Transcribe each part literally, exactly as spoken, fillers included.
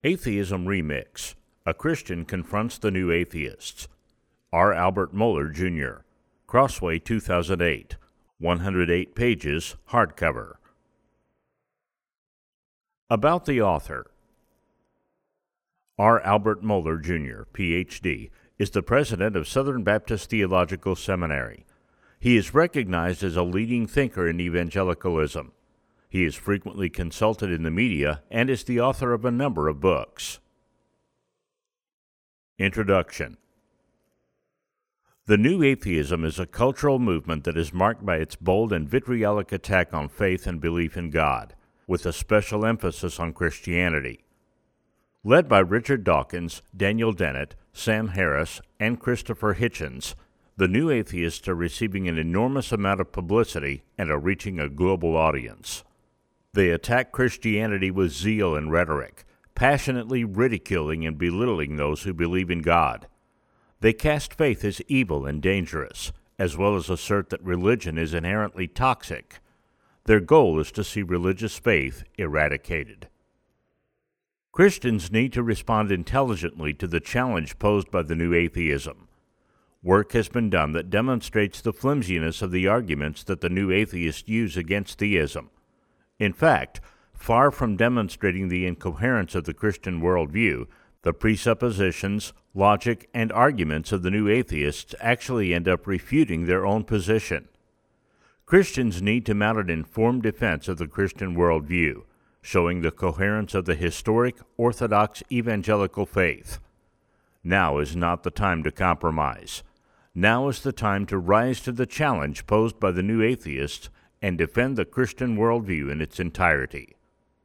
Atheism Remix. A Christian Confronts the New Atheists. R. Albert Mohler, Junior Crossway, two thousand eight. one hundred eight pages, hardcover. About the author. R. Albert Mohler, Junior, P H D, is the president of Southern Baptist Theological Seminary. He is recognized as a leading thinker in evangelicalism. He is frequently consulted in the media and is the author of a number of books. Introduction. The New Atheism is a cultural movement that is marked by its bold and vitriolic attack on faith and belief in God, with a special emphasis on Christianity. Led by Richard Dawkins, Daniel Dennett, Sam Harris, and Christopher Hitchens, the New Atheists are receiving an enormous amount of publicity and are reaching a global audience. They attack Christianity with zeal and rhetoric, passionately ridiculing and belittling those who believe in God. They cast faith as evil and dangerous, as well as assert that religion is inherently toxic. Their goal is to see religious faith eradicated. Christians need to respond intelligently to the challenge posed by the New Atheism. Work has been done that demonstrates the flimsiness of the arguments that the New Atheists use against theism. In fact, far from demonstrating the incoherence of the Christian worldview, the presuppositions, logic, and arguments of the New Atheists actually end up refuting their own position. Christians need to mount an informed defense of the Christian worldview, showing the coherence of the historic, orthodox evangelical faith. Now is not the time to compromise. Now is the time to rise to the challenge posed by the New Atheists and defend the Christian worldview in its entirety.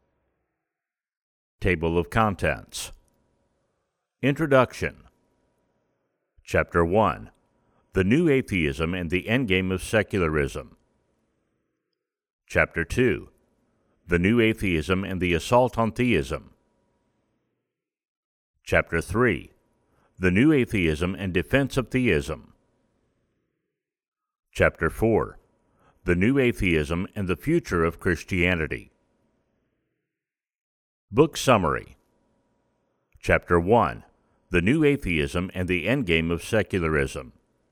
Table of Contents. Introduction. Chapter one. The New Atheism and the Endgame of Secularism. Chapter two. The New Atheism and the Assault on Theism. Chapter three. The New Atheism and Defense of Theism. Chapter four. The New Atheism and the Future of Christianity. Book Summary. Chapter one. The New Atheism and the Endgame of Secularism.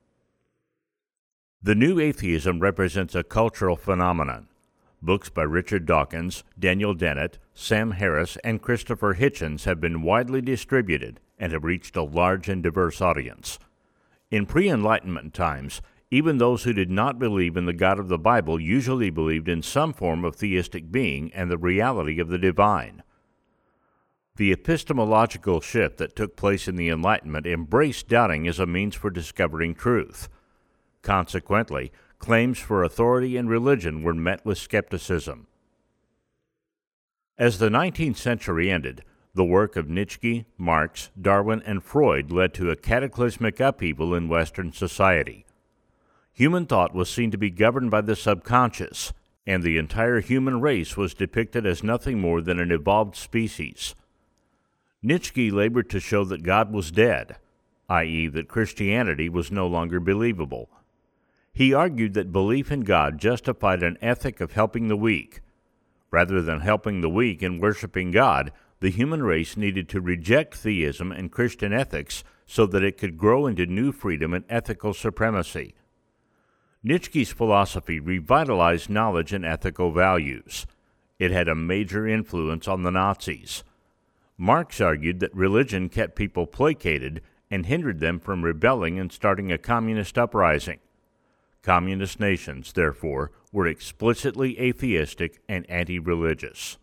The New Atheism represents a cultural phenomenon. Books by Richard Dawkins, Daniel Dennett, Sam Harris, and Christopher Hitchens have been widely distributed and have reached a large and diverse audience. In pre-Enlightenment times, even those who did not believe in the God of the Bible usually believed in some form of theistic being and the reality of the divine. The epistemological shift that took place in the Enlightenment embraced doubting as a means for discovering truth. Consequently, claims for authority and religion were met with skepticism. As the nineteenth century ended, the work of Nietzsche, Marx, Darwin, and Freud led to a cataclysmic upheaval in Western society. Human thought was seen to be governed by the subconscious, and the entire human race was depicted as nothing more than an evolved species. Nietzsche labored to show that God was dead, that is, that Christianity was no longer believable. He argued that belief in God justified an ethic of helping the weak. Rather than helping the weak and worshiping God, the human race needed to reject theism and Christian ethics so that it could grow into new freedom and ethical supremacy. Nietzsche's philosophy revitalized knowledge and ethical values. It had a major influence on the Nazis. Marx argued that religion kept people placated and hindered them from rebelling and starting a communist uprising. Communist nations, therefore, were explicitly atheistic and anti-religious.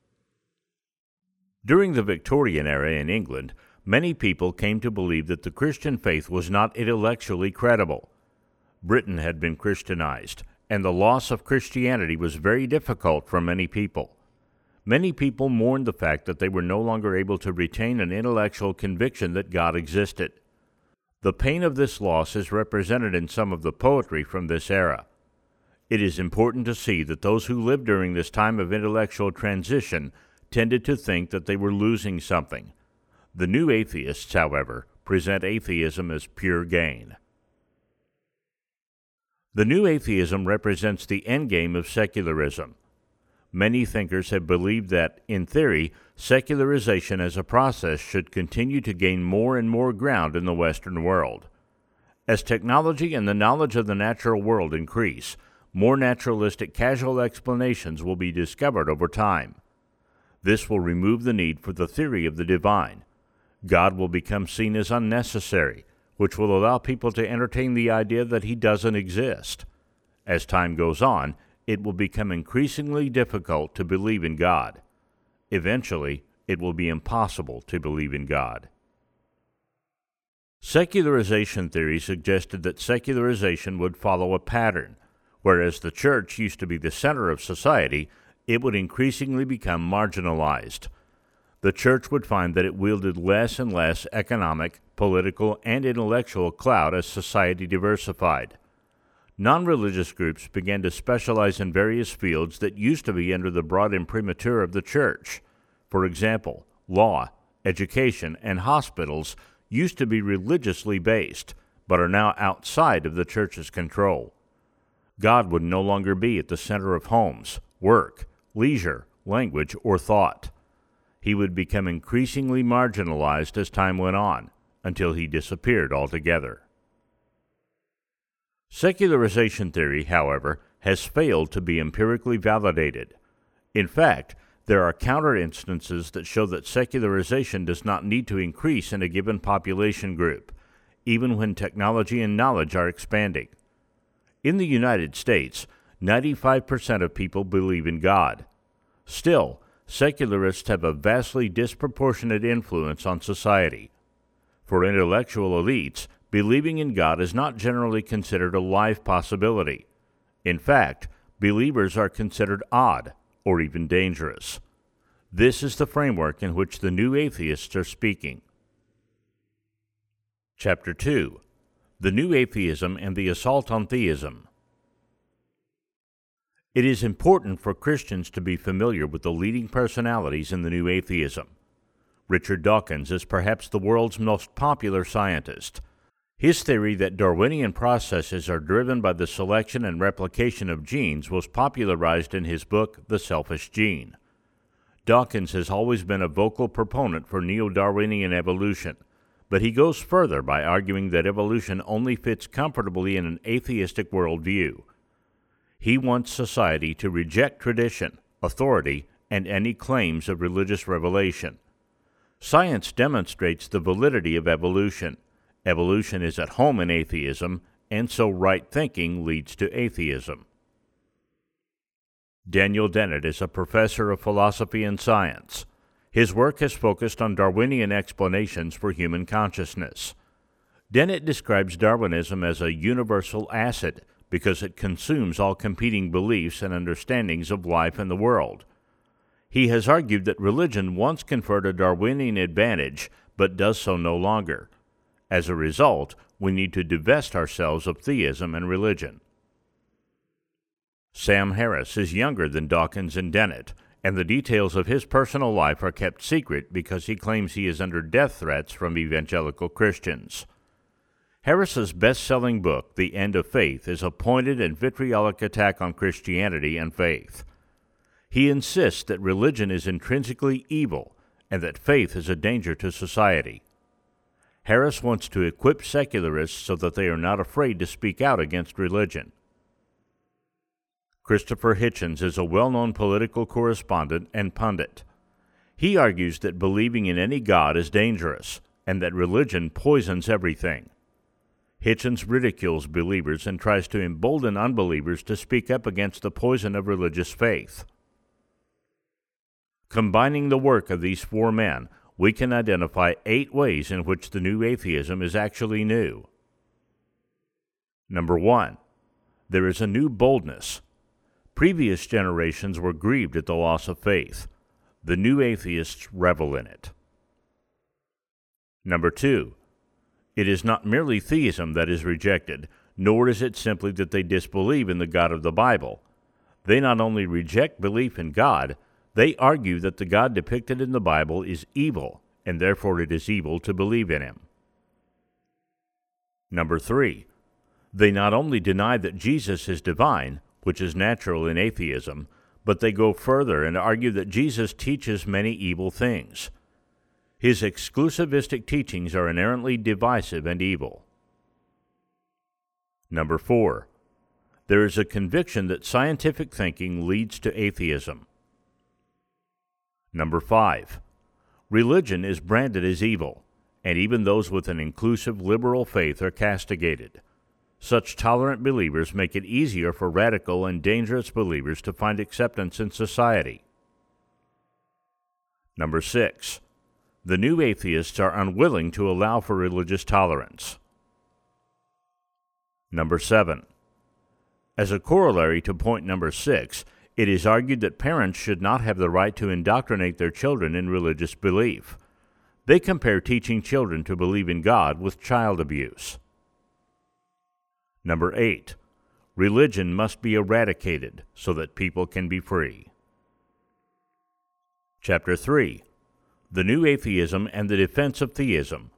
During the Victorian era in England, many people came to believe that the Christian faith was not intellectually credible. Britain had been Christianized, and the loss of Christianity was very difficult for many people. Many people mourned the fact that they were no longer able to retain an intellectual conviction that God existed. The pain of this loss is represented in some of the poetry from this era. It is important to see that those who lived during this time of intellectual transition tended to think that they were losing something. The New Atheists, however, present atheism as pure gain. The New Atheism represents the endgame of secularism. many thinkers have believed that, in theory, secularization as a process should continue to gain more and more ground in the Western world. As technology and the knowledge of the natural world increase, more naturalistic casual explanations will be discovered over time. This will remove the need for the theory of the divine. God will become seen as unnecessary, which will allow people to entertain the idea that he doesn't exist. As time goes on, it will become increasingly difficult to believe in God. Eventually, it will be impossible to believe in God. Secularization theory suggested that secularization would follow a pattern. Whereas the church used to be the center of society, it would increasingly become marginalized. The church would find that it wielded less and less economic, political, and intellectual clout as society diversified. Non-religious groups began to specialize in various fields that used to be under the broad imprimatur of the church. For example, law, education, and hospitals used to be religiously based, but are now outside of the church's control. God would no longer be at the center of homes, work, leisure, language, or thought. He would become increasingly marginalized as time went on, until he disappeared altogether. Secularization theory, however, has failed to be empirically validated. In fact, there are counter instances that show that secularization does not need to increase in a given population group, even when technology and knowledge are expanding. In the United States, ninety-five percent of people believe in God. Still, secularists have a vastly disproportionate influence on society. For intellectual elites, believing in God is not generally considered a life possibility. In fact, believers are considered odd or even dangerous. This is the framework in which the new atheists are speaking. Chapter two. The New Atheism and the Assault on Theism. It is important for Christians to be familiar with the leading personalities in the New Atheism. Richard Dawkins is perhaps the world's most popular scientist. His theory that Darwinian processes are driven by the selection and replication of genes was popularized in his book, The Selfish Gene. Dawkins has always been a vocal proponent for neo-Darwinian evolution, but he goes further by arguing that evolution only fits comfortably in an atheistic worldview. He wants society to reject tradition, authority, and any claims of religious revelation. Science demonstrates the validity of evolution. Evolution is at home in atheism, and so right thinking leads to atheism. Daniel Dennett is a professor of philosophy and science. His work has focused on Darwinian explanations for human consciousness. Dennett describes Darwinism as a universal acid because it consumes all competing beliefs and understandings of life and the world. He has argued that religion once conferred a Darwinian advantage, but does so no longer. As a result, we need to divest ourselves of theism and religion. Sam Harris is younger than Dawkins and Dennett, and the details of his personal life are kept secret because he claims he is under death threats from evangelical Christians. Harris's best-selling book, The End of Faith, is a pointed and vitriolic attack on Christianity and faith. He insists that religion is intrinsically evil and that faith is a danger to society. Harris wants to equip secularists so that they are not afraid to speak out against religion. Christopher Hitchens is a well-known political correspondent and pundit. He argues that believing in any god is dangerous and that religion poisons everything. Hitchens ridicules believers and tries to embolden unbelievers to speak up against the poison of religious faith. Combining the work of these four men, we can identify eight ways in which the new atheism is actually new. Number one, there is a new boldness. Previous generations were grieved at the loss of faith. The new atheists revel in it. Number two, it is not merely theism that is rejected, nor is it simply that they disbelieve in the God of the Bible. They not only reject belief in God, they argue that the God depicted in the Bible is evil, and therefore it is evil to believe in him. Number three, they not only deny that Jesus is divine, which is natural in atheism, but they go further and argue that Jesus teaches many evil things. His exclusivistic teachings are inherently divisive and evil. Number four, there is a conviction that scientific thinking leads to atheism. Number five, religion is branded as evil, and even those with an inclusive liberal faith are castigated. Such tolerant believers make it easier for radical and dangerous believers to find acceptance in society. Number six, the new atheists are unwilling to allow for religious tolerance. Number seven, as a corollary to point number six, it is argued that parents should not have the right to indoctrinate their children in religious belief. They compare teaching children to believe in God with child abuse. Number eight, religion must be eradicated so that people can be free. Chapter three, the new atheism and the defense of theism.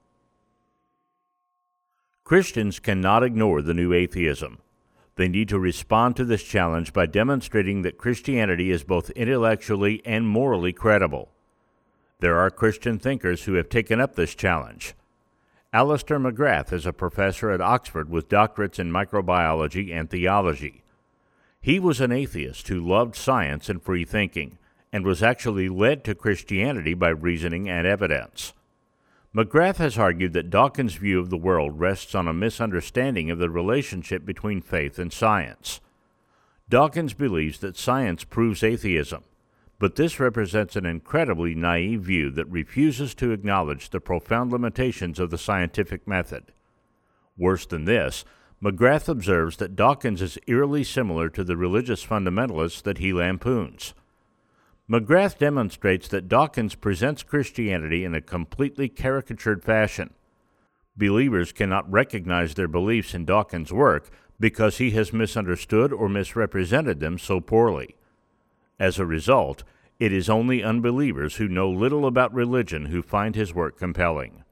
Christians cannot ignore the new atheism. They need to respond to this challenge by demonstrating that Christianity is both intellectually and morally credible. There are Christian thinkers who have taken up this challenge. Alister McGrath is a professor at Oxford with doctorates in microbiology and theology. He was an atheist who loved science and free thinking, and was actually led to Christianity by reasoning and evidence. McGrath has argued that Dawkins' view of the world rests on a misunderstanding of the relationship between faith and science. Dawkins believes that science proves atheism, but this represents an incredibly naive view that refuses to acknowledge the profound limitations of the scientific method. Worse than this, McGrath observes that Dawkins is eerily similar to the religious fundamentalists that he lampoons. McGrath demonstrates that Dawkins presents Christianity in a completely caricatured fashion. Believers cannot recognize their beliefs in Dawkins' work because he has misunderstood or misrepresented them so poorly. As a result, it is only unbelievers who know little about religion who find his work compelling.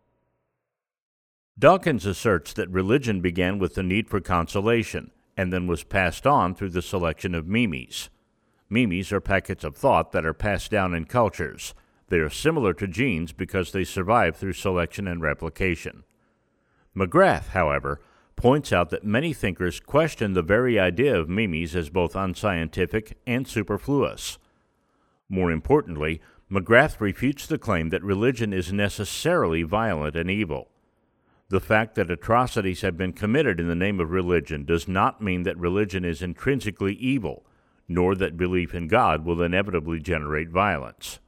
Dawkins asserts that religion began with the need for consolation, and then was passed on through the selection of mimes. Mimes are packets of thought that are passed down in cultures. They are similar to genes because they survive through selection and replication. McGrath, however, points out that many thinkers question the very idea of mimes as both unscientific and superfluous. More importantly, McGrath refutes the claim that religion is necessarily violent and evil. The fact that atrocities have been committed in the name of religion does not mean that religion is intrinsically evil, nor that belief in God will inevitably generate violence.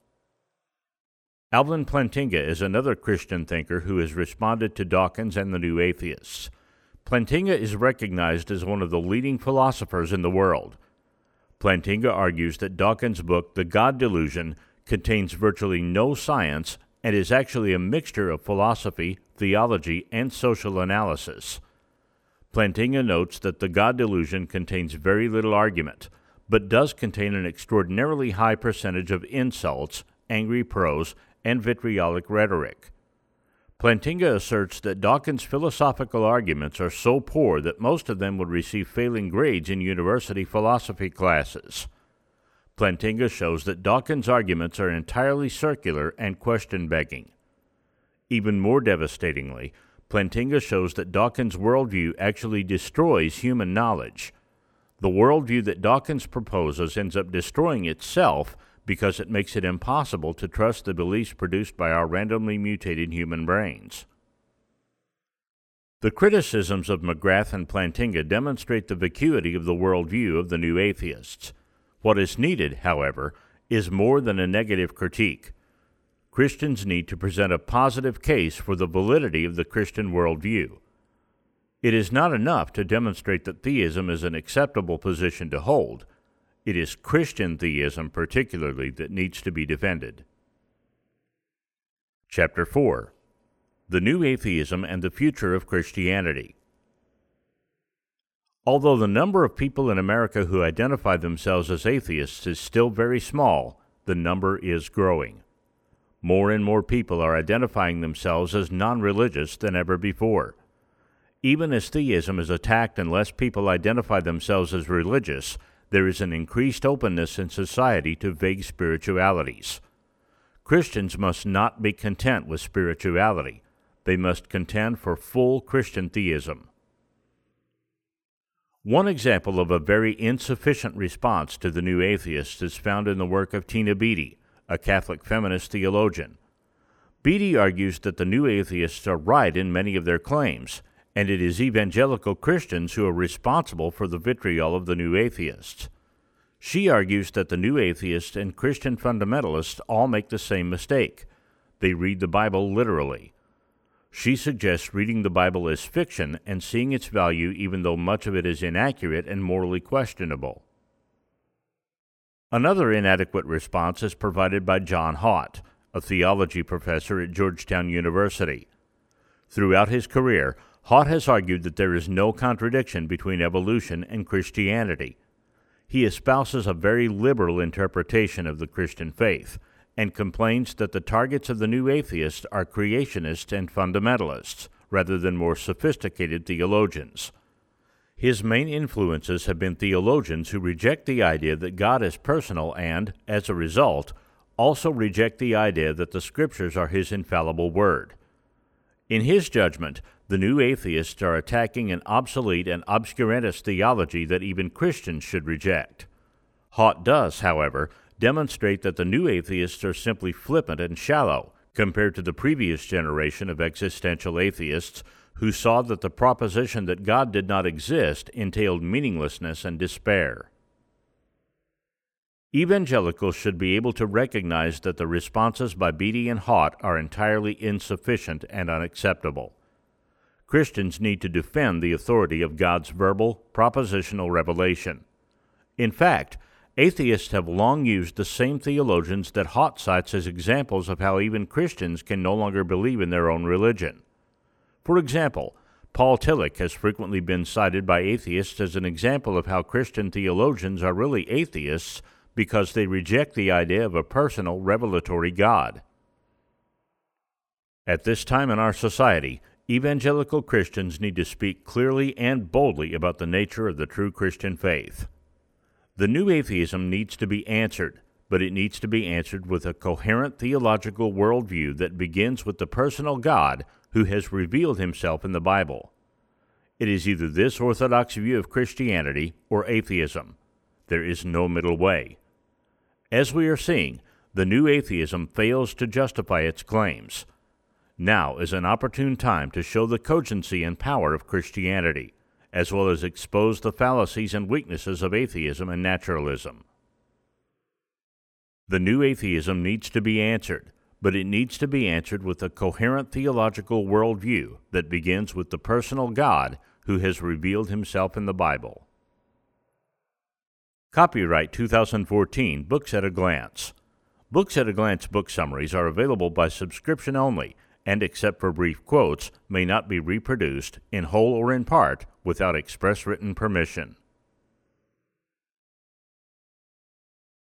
Alvin Plantinga is another Christian thinker who has responded to Dawkins and the new atheists. Plantinga is recognized as one of the leading philosophers in the world. Plantinga argues that Dawkins' book, The God Delusion, contains virtually no science and is actually a mixture of philosophy, theology, and social analysis. Plantinga notes that The God Delusion contains very little argument, but does contain an extraordinarily high percentage of insults, angry prose, and vitriolic rhetoric. Plantinga asserts that Dawkins' philosophical arguments are so poor that most of them would receive failing grades in university philosophy classes. Plantinga shows that Dawkins' arguments are entirely circular and question-begging. Even more devastatingly, Plantinga shows that Dawkins' worldview actually destroys human knowledge. The worldview that Dawkins proposes ends up destroying itself because it makes it impossible to trust the beliefs produced by our randomly mutated human brains. The criticisms of McGrath and Plantinga demonstrate the vacuity of the worldview of the new atheists. What is needed, however, is more than a negative critique. Christians need to present a positive case for the validity of the Christian worldview. It is not enough to demonstrate that theism is an acceptable position to hold. It is Christian theism particularly that needs to be defended. Chapter four, The New Atheism and the Future of Christianity. Although the number of people in America who identify themselves as atheists is still very small, the number is growing. More and more people are identifying themselves as non-religious than ever before. Even as theism is attacked and less people identify themselves as religious, there is an increased openness in society to vague spiritualities. Christians must not be content with spirituality. They must contend for full Christian theism. One example of a very insufficient response to the new atheists is found in the work of Tina Beattie, a Catholic feminist theologian. Beattie argues that the new atheists are right in many of their claims, and it is evangelical Christians who are responsible for the vitriol of the new atheists. She argues that the new atheists and Christian fundamentalists all make the same mistake. They read the Bible literally. She suggests reading the Bible as fiction and seeing its value even though much of it is inaccurate and morally questionable. Another inadequate response is provided by John Haught, a theology professor at Georgetown University. Throughout his career, Haught has argued that there is no contradiction between evolution and Christianity. He espouses a very liberal interpretation of the Christian faith, and complains that the targets of the new atheists are creationists and fundamentalists, rather than more sophisticated theologians. His main influences have been theologians who reject the idea that God is personal and, as a result, also reject the idea that the Scriptures are His infallible Word. In his judgment, the new atheists are attacking an obsolete and obscurantist theology that even Christians should reject. Haught does, however, demonstrate that the new atheists are simply flippant and shallow compared to the previous generation of existential atheists who saw that the proposition that God did not exist entailed meaninglessness and despair. Evangelicals should be able to recognize that the responses by Beattie and Haught are entirely insufficient and unacceptable. Christians need to defend the authority of God's verbal, propositional revelation. In fact, atheists have long used the same theologians that Haught cites as examples of how even Christians can no longer believe in their own religion. For example, Paul Tillich has frequently been cited by atheists as an example of how Christian theologians are really atheists because they reject the idea of a personal, revelatory God. At this time in our society, evangelical Christians need to speak clearly and boldly about the nature of the true Christian faith. The new atheism needs to be answered, but it needs to be answered with a coherent theological worldview that begins with the personal God who has revealed Himself in the Bible. It is either this orthodox view of Christianity or atheism. There is no middle way. As we are seeing, the new atheism fails to justify its claims. Now is an opportune time to show the cogency and power of Christianity, as well as expose the fallacies and weaknesses of atheism and naturalism. The new atheism needs to be answered, but it needs to be answered with a coherent theological worldview that begins with the personal God who has revealed Himself in the Bible. Copyright two thousand fourteen, Books at a Glance. Books at a Glance book summaries are available by subscription only, and except for brief quotes, may not be reproduced, in whole or in part, without express written permission.